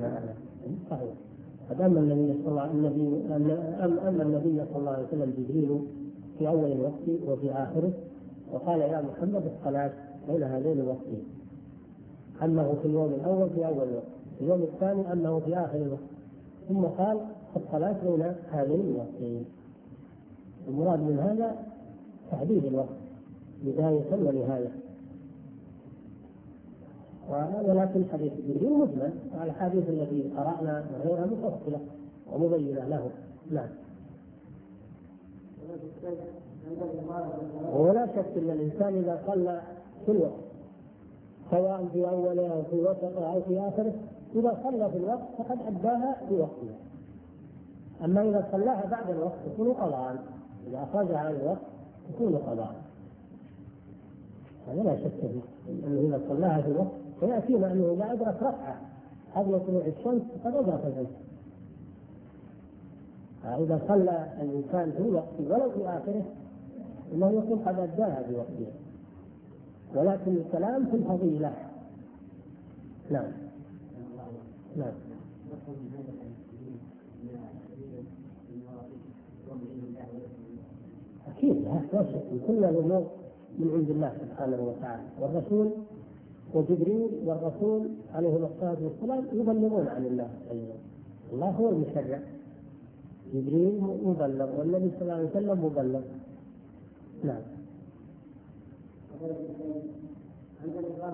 لا صحيح. أما النبي صلى الله عليه وسلم جبريل في أول الوقت وفي آخره، وقال يا محمد الصلاة بين هذين الوقتين، أنه في اليوم الأول في أول الوقت، في اليوم الثاني أنه في آخر الوقت، ثم قال الصلاة بين هذين الوقتين. المراد من هذا تحديد الوقت بداية ونهاية. ولكن حديث جبريل مجمل، الحديث التي قرأنا غيرها مفصلة ومبينة له. نعم. ولا شك أن الإنسان إذا صلى في الوقت سواء في أوله أو في وسطه أو في آخره، إذا صلى في الوقت فقد أداها في وقتها. أما إذا صلاها بعد الوقت يكون قضاء، إذا أخرجها عن الوقت يكون قضاء. هذا لا شك فيه، أنه إذا صلاها في الوقت فيأتينا أنه إذا أدرك ركعة قبل طلوع الشمس فقد أدرك الفجر. إذا صلى الإنسان في الوقت ولو في آخره إنه يكون قد أداها في وقتها، ولكن الكلام في الفضيلة. نعم. نعم. أكيد لا شك، كل الأمور من عند الله سبحانه وتعالى، والرسول وجبريل والرسول عليهم الصلاة والسلام يبلغون عن الله. الله هو المشرع، جبريل مبلغ والنبي صلى الله عليه وسلم مبلغ. نعم. عند الإقامة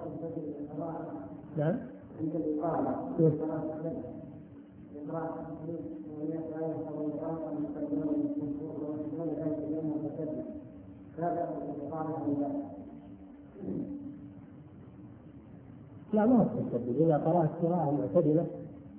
نعم. عند الإقامة لا ما هو التشدد. إذا قرأت قراءة معتدلة